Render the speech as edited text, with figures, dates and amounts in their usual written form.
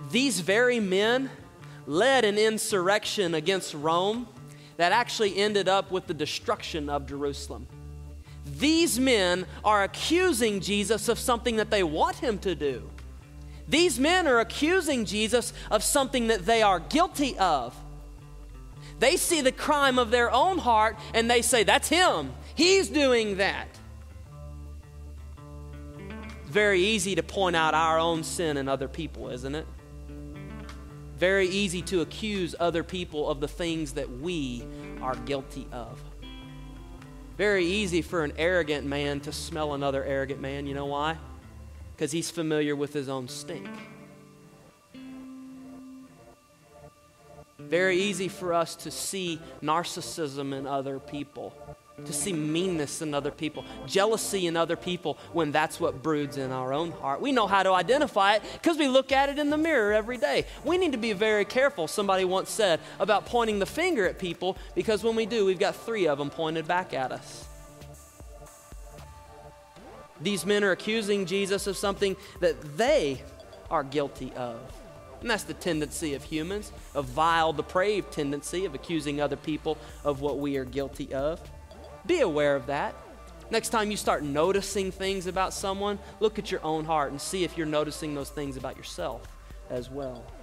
These very men led an insurrection against Rome that actually ended up with the destruction of Jerusalem. These men are accusing Jesus of something that they want him to do. These men are accusing Jesus of something that they are guilty of. They see the crime of their own heart and they say, that's him. He's doing that. It's very easy to point out our own sin in other people, isn't it? Very easy to accuse other people of the things that we are guilty of. Very easy for an arrogant man to smell another arrogant man. You know why? Because he's familiar with his own stink. Very easy for us to see narcissism in other people, to see meanness in other people, jealousy in other people when that's what broods in our own heart. We know how to identify it because we look at it in the mirror every day. We need to be very careful, somebody once said, about pointing the finger at people, because when we do, we've got 3 of them pointed back at us. These men are accusing Jesus of something that they are guilty of. And that's the tendency of humans, a vile, depraved tendency of accusing other people of what we are guilty of. Be aware of that. Next time you start noticing things about someone, look at your own heart and see if you're noticing those things about yourself as well.